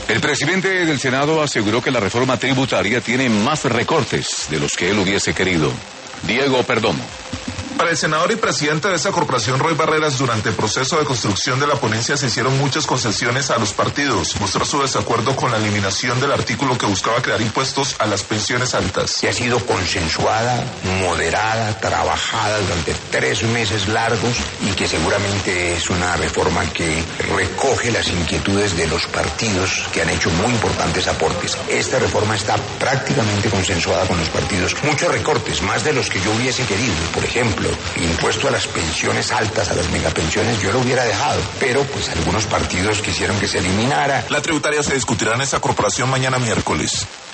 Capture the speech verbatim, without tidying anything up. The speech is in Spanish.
El presidente del Senado aseguró que la reforma tributaria tiene más recortes de los que él hubiese querido. Diego Perdomo. Para el senador y presidente de esa corporación, Roy Barreras, durante el proceso de construcción de la ponencia se hicieron muchas concesiones a los partidos. Mostró su desacuerdo con la eliminación del artículo que buscaba crear impuestos a las pensiones altas. Que ha sido consensuada, moderada, trabajada durante tres meses largos y que seguramente es una reforma que recoge las inquietudes de los partidos que han hecho muy importantes aportes. Esta reforma está prácticamente consensuada con los partidos. Muchos recortes, más de los que yo hubiese querido. Por ejemplo, impuesto a las pensiones altas, a las megapensiones, yo lo hubiera dejado, pero pues algunos partidos quisieron que se eliminara. La tributaria se discutirá en esa corporación mañana miércoles.